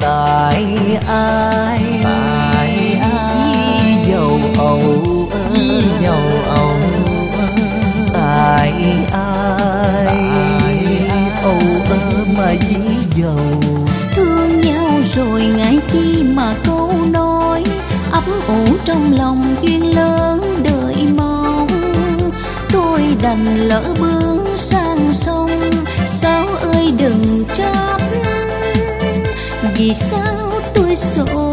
tại ai dầu âu tại ai âu mà dí dầu. Thương nhau rồi ngại chi mà câu nói, ấp ủ trong lòng duyên lớn đợi mong. Tôi đành lỡ bước sang sông, sao ơi đừng trách, vì sao tôi xô